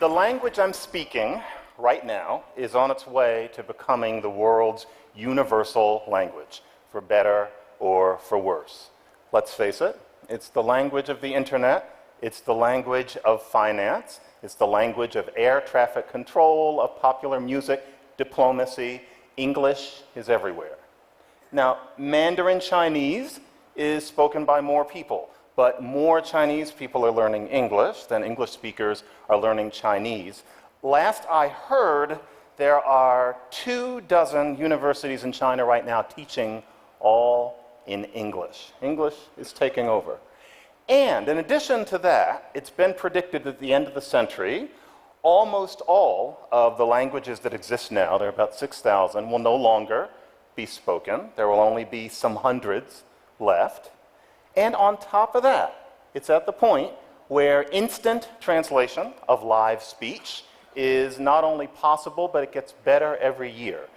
The language I'm speaking right now is on its way to becoming the world's universal language, for better or for worse. Let's face it, it's the language of the internet, it's the language of finance, it's the language of air traffic control, of popular music, diplomacy. English is everywhere. Now, Mandarin Chinese is spoken by more people, but more Chinese people are learning English than English speakers are learning Chinese. Last I heard, there are 24 universities in China right now teaching all in English. English is taking over. And in addition to that, it's been predicted that at the end of the century, almost all of the languages that exist now, there are about 6,000, will no longer be spoken. There will only be some hundreds left. And on top of that, it's at the point where instant translation of live speech is not only possible, but it gets better every year.